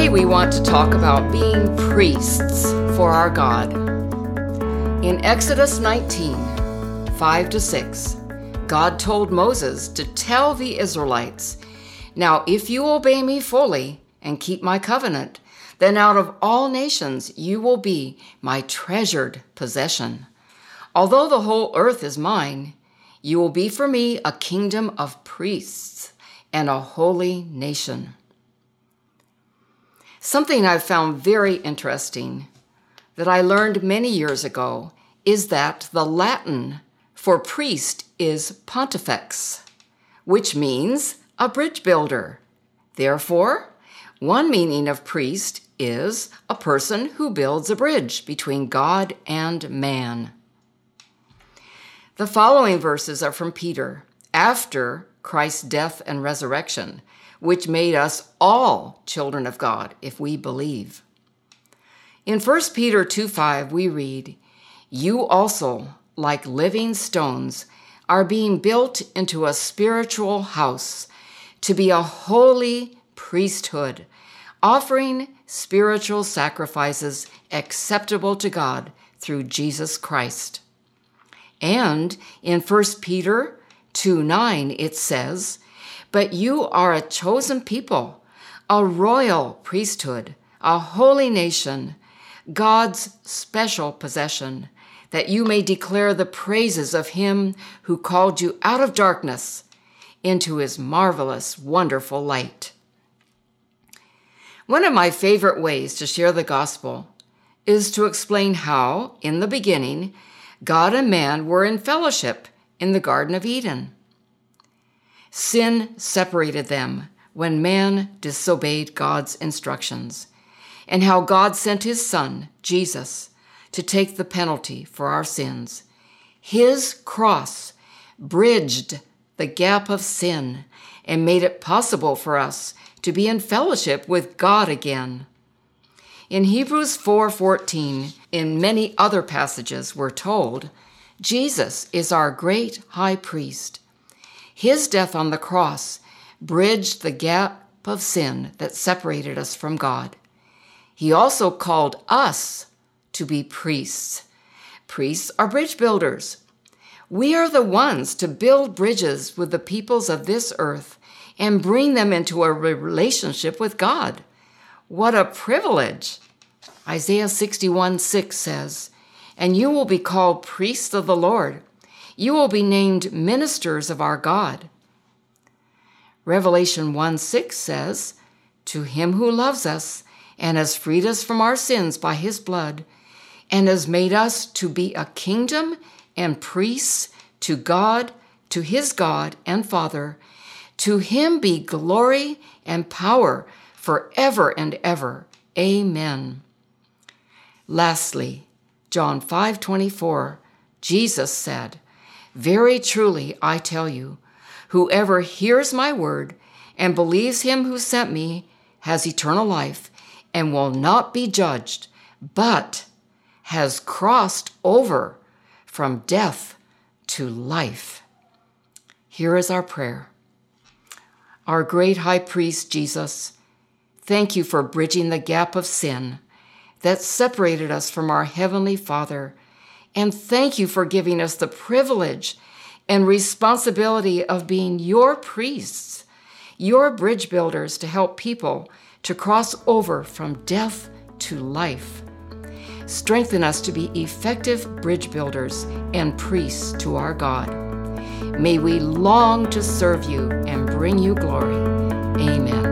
Today we want to talk about being priests for our God. In Exodus 19, 5-6, God told Moses to tell the Israelites, "Now if you obey me fully and keep my covenant, then out of all nations you will be my treasured possession. Although the whole earth is mine, you will be for me a kingdom of priests and a holy nation." Something I've found very interesting that I learned many years ago is that the Latin for priest is pontifex, which means a bridge builder. Therefore, one meaning of priest is a person who builds a bridge between God and man. The following verses are from Peter, after Christ's death and resurrection, which made us all children of God if we believe. In 1 Peter 2:5 we read, "You also, like living stones, are being built into a spiritual house to be a holy priesthood, offering spiritual sacrifices acceptable to God through Jesus Christ." And in 1 Peter 2:9 it says, "But you are a chosen people, a royal priesthood, a holy nation, God's special possession, that you may declare the praises of him who called you out of darkness into his marvelous, wonderful light." One of my favorite ways to share the gospel is to explain how, in the beginning, God and man were in fellowship in the Garden of Eden. Sin separated them when man disobeyed God's instructions, and how God sent his Son, Jesus, to take the penalty for our sins. His cross bridged the gap of sin and made it possible for us to be in fellowship with God again. In Hebrews 4:14, in many other passages, we're told, Jesus is our great high priest. His death on the cross bridged the gap of sin that separated us from God. He also called us to be priests. Priests are bridge builders. We are the ones to build bridges with the peoples of this earth and bring them into a relationship with God. What a privilege! Isaiah 61:6 says, "And you will be called priests of the Lord. You will be named ministers of our God." Revelation 1:6 says, "To him who loves us and has freed us from our sins by his blood, and has made us to be a kingdom and priests to God, to his God and Father, to him be glory and power forever and ever. Amen." Lastly, John 5:24, Jesus said, "Very truly I tell you, whoever hears my word and believes him who sent me has eternal life and will not be judged, but has crossed over from death to life." Here is our prayer. Our great high priest, Jesus, thank you for bridging the gap of sin that separated us from our Heavenly Father. And thank you for giving us the privilege and responsibility of being your priests, your bridge builders to help people to cross over from death to life. Strengthen us to be effective bridge builders and priests to our God. May we long to serve you and bring you glory. Amen.